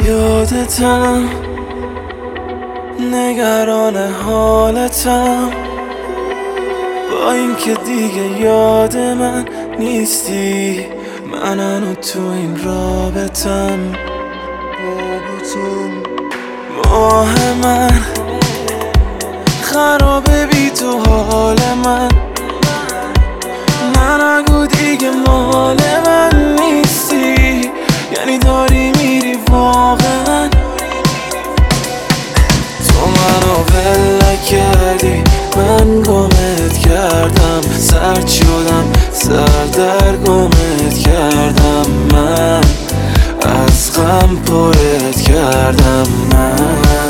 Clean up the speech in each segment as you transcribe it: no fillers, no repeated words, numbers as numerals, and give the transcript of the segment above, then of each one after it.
یادتم، نگران حالتم، با اینکه دیگه یاد من نیستی. من تو این رابطم، ماه من خرابه بی تو حال من. نگو دیگه مال من نیستی، یعنی داری میری واقعا. تو منو ول نکردی، من گمت کردم، سرد شدم، سردرگمت کردم. من از غم پرت کردم. من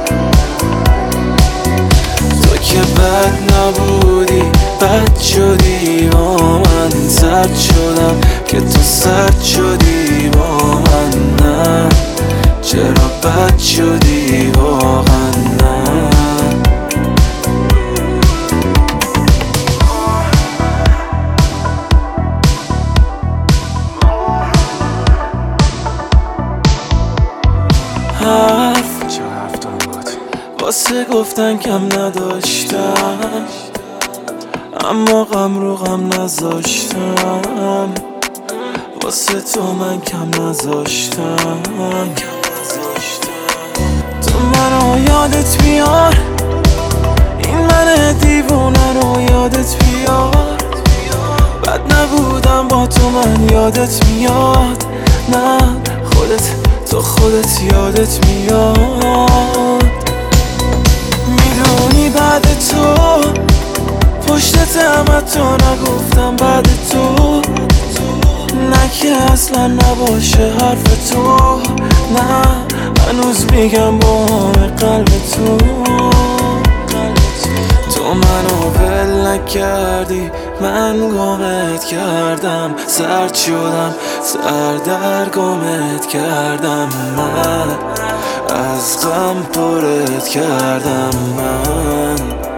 تو که بد نبودی، بد شدی با من. سرد شدم که تو سرد شدی با من. نه چرا بد شدی واقعا. نه حرف واسه گفتن کم نداشتم، اما غم رو غم نذاشتم. واسه تو من کم نذاشتم. تو منو یادت بیار، این من دیوونه رو یادت بیار. بد نبودم با تو، من یادت میاد. نه تو خودت یادت میاد. میدونی بعد تو پشتتم حتی نگفتم بعد تو. نه که اصلا نباشه حرف تو. نه هنوز میگم با همه قلب تو. تو منو ول نکردی، من گمت کردم، سرد شدم، سردرگمت کردم. من از غم پرت کردم. من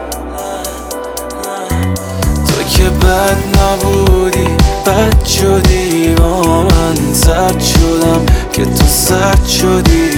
تو که بد نبودی، بد شدی با من. سرد شدم که تو سرد شدی